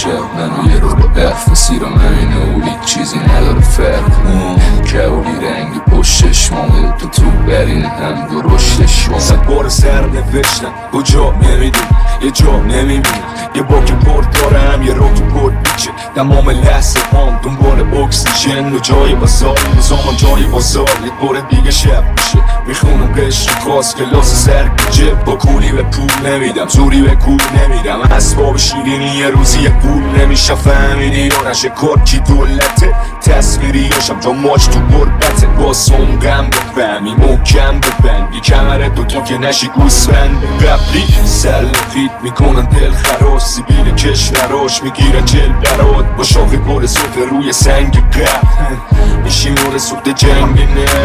شب منو یه رو به اف مسیرم همینه و هیچ چیزی نداره فرق کولی رنگی پشتش مامه تو برین هم درشتش مامه صد بار سر نوشتم کجا نمیدون یه جا نمیبینم یه باک پرد دارم یه رو تو پرد بیچه تمام لحظه هم دنبال اکسیژن و جای بازار نظامم جای بازار یک بار دیگه شب میشه میخونم قشر خواست کلاس سرگیجه با کولی به پول نمیدم زوری به کول نمیدم اسباب شیرینی یه روزی یه پول نمیشه فهمیدی و نشه کارکی دولته تصویری هاشم جا ماچ تو بربته باسم غم بفهمی محکم ببندی کمرت تو که نشی گوسفند قبلی سلفید میکنن دل خراش سیبیل کشوراش میگیرن جل برات با شاخ گل سوخت روی سنگ قبل میشی مور سوخت جنگ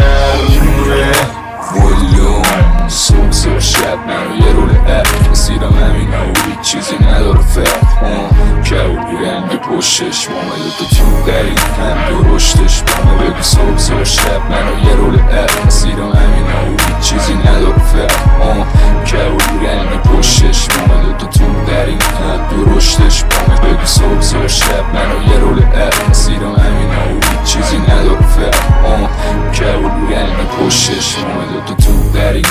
نرمه ولوم صبح زور شب منو یه رول اف مسیرم همینه و هیچ چیزی نداره فرق کولی رنگی پشتش مامه تو قریب هم درشتش مامه بگو صبح زور شب منو یه رول اف مسیرم همینه و هیچ چیزی نداره فرق کولی رنگی پشتش مامه تو قریب هم درشتش مامه بگو صبح زور شب منو یه رول اف مسیرم همینه و هیچ چیزی نداره فرق کولی رنگی پشتش مامه تو بریم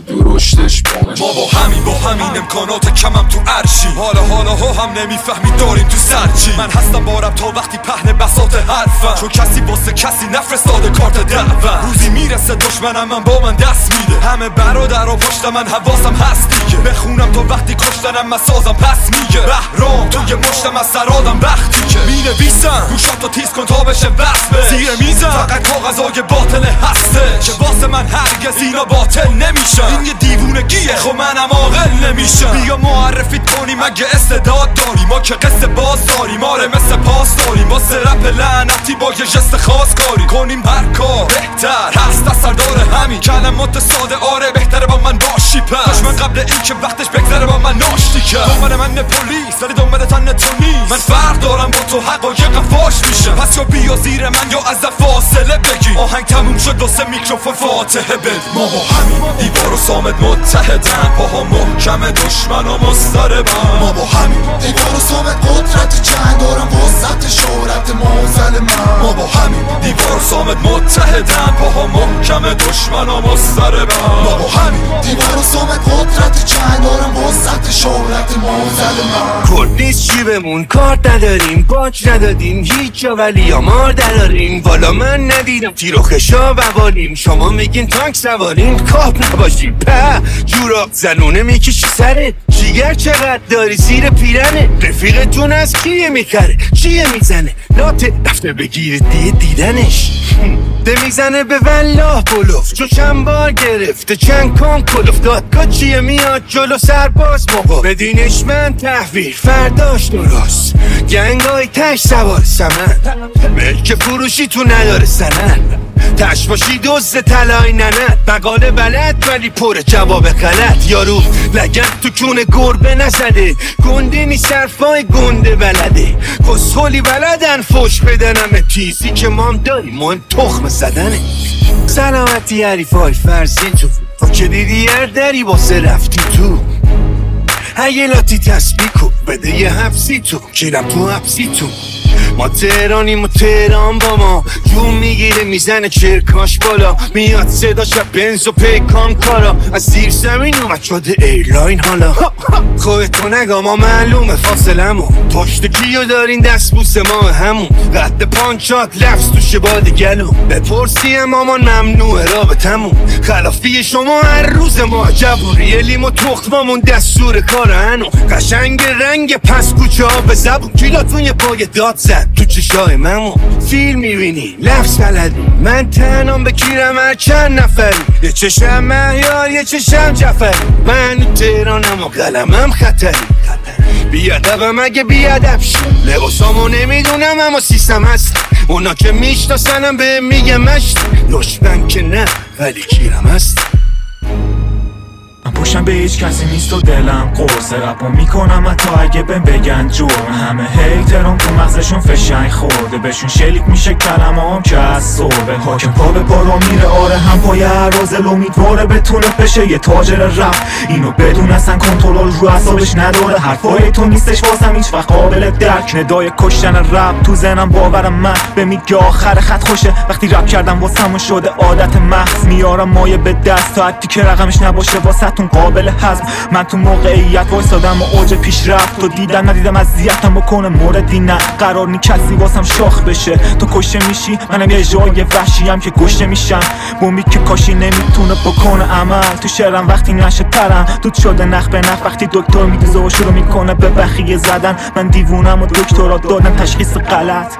درشتش بامش ما با همین امکانات کمم تو عرشی حالا ها هم نمیفهمی داریم تو سرچی من هستم بارم تا وقتی پهن بساط حرفم چون کسی واسه کسی نفرستاده کارت دعوم روزی میرسه دشمنم من با من دست میده همه برادر و پشت من حواسم هست دیگه بخونم تا وقتی کشتنم من سازم پس میگه بهرام توی مشتم از سرادم وقتی که مینویسم گوشاتو تیز کن تا بشه وصفه زیر میزم فقط کاغذای باطل هسته که واسه من هرگز اینا باطل نمیشن این یه دیوونگیه خب منم عاقل نمیشم بیا معرفیت کنیم اگه استعداد داری ما که قصه باز داریم آره مثل پاس داریم واسه رپ لعنتی با یه جست خاص کاری کنیم هر کار بهتر هست از سردار همین کلمات ساده آره بهتره با من باشی پس من قبل این که وقتش بگذره با من ناشتی کرد دنبال من پلیس ولی دنبال تن تو نیست من فرق دارم با تو حقایقم فاش میشه پس یا بیا زیر من یا از فاصله بگی آهنگ تموم شد واسه میکروفون فاتحه بد ما با همین دیوار و صامت متحدن پاها محکم دشمن و مضطربن ما با همین دیوار و صامت قدرت جنگ دارم وسط شهرت موزل من ما با همین دیوار و صامت متحدن پاها محکم دشمن و مضطربن ما با همین دیوار و صامت قدرت جنگ دارم وسط شهرت موزل من کرد نیست جیبمون کار نداریم باج ندادیم هیچ جا ولی آمار دراریم والا من ندیدم تیر و خشا بوالیم شما میگین تانک سواریم کاب نباشیم په جورا زنونه میکشی سره جیگر چقدر داری زیر پیرنه رفیقتون از کیه میخره چیه میزنه لاته رفته بگیر دیدنش ده میزنه به والله بلوف چون چند بار گرفته چند کام کلوف دادگاه چیه میاد جلو سرباز موقع بدینش من تحویل فرداش درست گنگای تش سوار سمن ملک فروشی تو نداره سنن تش باشی دوست طلای ننت مقاله بلد ولی پر جواب غلط یارو لگن تو کون گربه نزده گنده نی صرفای گنده بلده کسخولی بلدن فوش بدنم تیزی که مام داری مهم تخم زدنه سلامتی حریفای فرزی تو که دیدی دری واسه رفتی تو هیلاتی تسبیح کن بده یه حبسی تو کیرم تو حبسی تو ما تهرانیم و تهران با ما جون میگیره میزنه چرکاش بالا میاد صدا شب بنز و پیکان کارا از زیر زمین اومد شده ایرلاین حالا خودتو نگا ما معلومه فاصلمون پشت کیو دارین دست بوس ما همون قد پانچات لفظ تو شباد گلو بپرسی مامان ممنوعه رابطمون خلافی شما هر روز ما جبوری لیم و تخمامون دستور کار هنو قشنگ رنگ پس کوچه ها به زبون کیلاتون یه پای داد زد تو چشای منو فیلم میبینی لفظ بلدی من تنام بکیرم هر چند نفری یه چشم مهیار یه چشم جفری من تهرانم و قلمم خطری بیادبم اگه بیادب شد لباسامو نمیدونم اما سیستم هست اونا که میشناسنم به میگه مشت دشمن که نه ولی کیرم هست من پشتم به هیچ کسی نیست و دلم قرص رپو میکنم حتی اگه بگن جرم. همه هیترام تو مغزشون فشنگ خورده، بهشون شلیک میشه کلمه هم که از صبح حاکم پا به پا را میره. آره هم پای هر رازل امیدواره بتونه بشه یه تاجر رپ، اینو بدون اصلا کنترل رو اعصابش نداره. حرفای تو نیستش واسم هیچ وقت قابل درک، ندای کشتن رپ تو ذهنم باورم من به میگه آخر خط خوشه. وقتی رپ کردم واسمون شده عادت محض، میارم مایه به دست تا حتی که رقمش نباشه واسهتون قابل هضم. من تو موقعیت وایسادم و اوج پیشرفت، تو دیدم ندیدم اذیتم بکنه موردی نه. قرار نی کسی واسم شاخ بشه، تو کشته میشی منم یه جای وحشیم که گشته میشم. بومی که کاشی نمیتونه بکنه عمل، تو شعرم وقتی نشه ترم دود شده نخ به نخ. وقتی دکتر میدوزه و شروع میکنه به بخیه زدن، من دیوونم و دکترا دادن تشخیص غلط.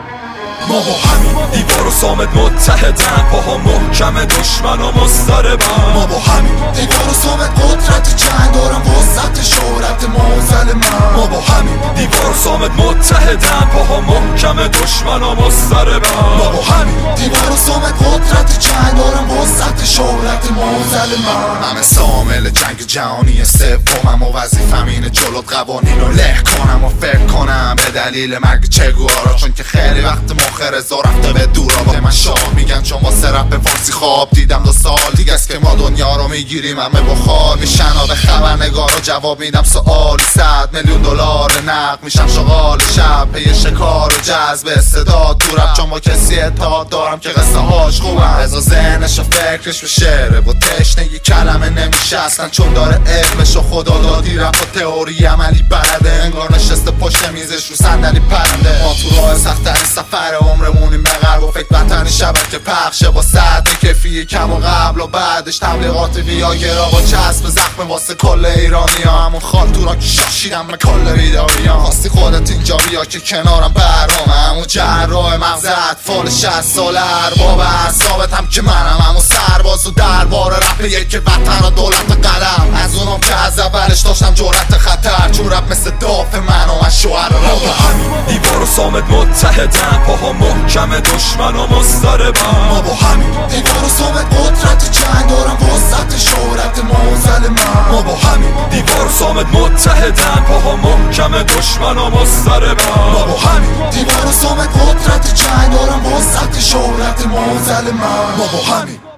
ما با همین دیوار و صامت متحدن، پاها محکم دشمن و مضطربن. ما با همین دیوار و صامت قدرت جنگ دارم وسط شهرت موزل من. ما با همین دیوار و صامت متحدن، پاها محکم دشمن و مضطربن. ما با همین دیوار و صامت قدرت جنگ دارم وسط شهرت موزل من. همه سامل جنگ جهانی سومم و وظیفم اینه جلوت قوانین رو له کنم و فکر کنم به دلیل مرگ چگوارا، چون که خیلی وقت مخ رضا رفته به دورا. با من شاه میگن چون واسه رپ فارسی خواب دیدم 2 سال دیگه است که ما دنیا رو میگیریم همه بخار میشن. به خبرنگار رو جواب میدم سوالی 100 میلیون دلار نقد میشم شغال شب پی شکار و جذب استعداد تو رپ، چون با کسی اتحاد دارم که قصه هاش خوبم. رضا ذهنش و فکرش به شعره و تشنگی کلمه نمیشه اصلا، چون داره علمش و خدا دادی رپ و تئوری عملی بلده. انگار نشسته پشت میزش رو صندلی پرنده. ما تو راه سخت‌ترین سفر عمرمونیم به غرب و فکر وطنی شبکه پخشه با ساعت کفی کم و قبل و بعدش تبلیغات ویاگرا با چسب زخم واسه کل ایرانی ها. همون خالتورا که شاشیدم به کل ویدئویان. خواستی خودت اینجا بیا که کنارم برنامه، همون جراح مغز اطفال 60 ساله ارباب اعصابت هم که منم، همون سرباز و دربار رپ یک وطن و دولت قلم. از اونم که از اولش داشتم جرأت خطر، چون رپ مثل دافع من و من شوهر ما با همین دیوار و صامت متحدن، پاها محکم دشمن و مضطربن. ما با همین دیوار و صامت قدرت جنگ دارم وسط شهرت موزل من. ما با همین دیوار و صامت متحدن، پاها محکم دشمن و مضطربن. ما با همین دیوار و صامت قدرت جنگ دارم وسط شهرت موزل من. ما با همین